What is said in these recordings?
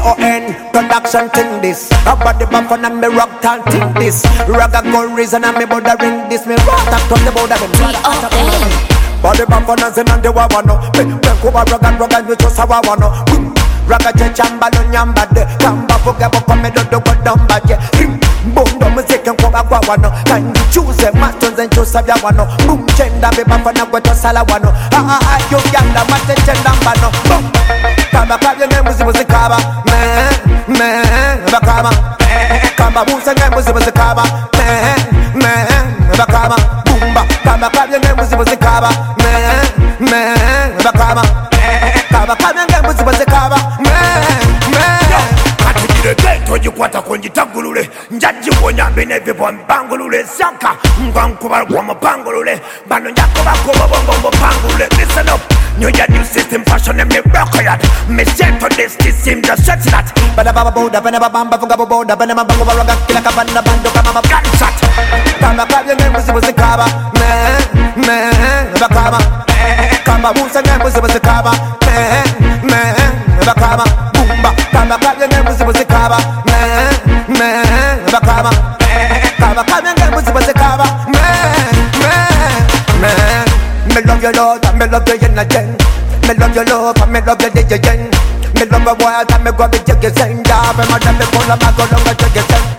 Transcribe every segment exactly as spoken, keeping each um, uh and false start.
O N production thing this. About the buffon and me rock tal thing this. Raga gold reason and me border ring this. Me rock up from the border them. D O N Body buffon and sin and the wawano. Me kuba raga raga you just have a wano. Raga chamba no nyamba de. Kamba fuga boko me do do go dumba je. Bondo music and kuba kwa wano. Can you choose a masters and choose a wano. Boom chenda be buffon and go to sala wano. Ah ah you yanda mate chenda mbano. Boom. Kamba kabye nge muzi muzi kaba. Me me bakama. Kamba musa nge muzi muzi kaba. Me me bakama. Boomba. Kamba kabye nge muzi muzi kaba. Me me bakama. Kamba kabye nge muzi muzi kaba. Me me. Atugire ghetto gikwata konjitagulule. Njaji wonya bene bebo mbangulule. Sanka mbankuba kwa mapangulule. Bano njako bako bongo pangulule. Listen up. New year, new system, fashion and me rock yard. Me set on this, this seem just set that. Bada baba boda, bana bamba funga boda, bana bamba raga kila kabana bando kama gunshot. Kama kabye nge muzi muzi kaba. Me me bakama. Kama musa nge muzi muzi kaba. Me me bakama. Boomba. Kama kabye nge muzi muzi kaba. Me me bakama. Kama kabye nge muzi muzi kaba. Me me me. Me love your love, and me love your energy. Me love your love, and me love your D J. Me love your wild, and me grab the jiggy sing. Yeah, me mother me pull up, I go down the jiggy sing.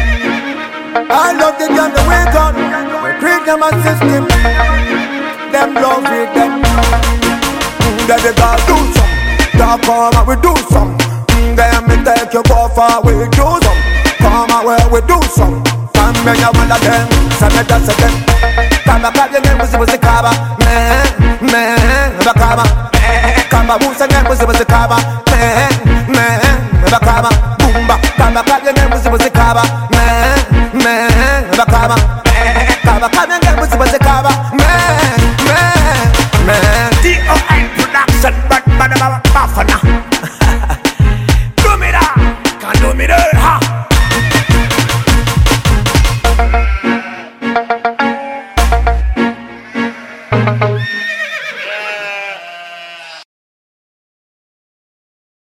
I love the girl the way gone. We treat them as system. Them love with them. Then they gotta do some. Talk come and we do some. Then me take you go far, we do some. Come and where we do some. Come me ya one of them, some me that's a them. Kamba kabye nge muzi muzi kaba. Me me bakama. Kamba musa nge muzi muzi kaba. Me me bakama. Boomba. Kamba kabye nge muzi muzi kaba. Me me bakama. Kamba kabye nge muzi muzi kaba. Me me me. D O N production, but bada baba bafana.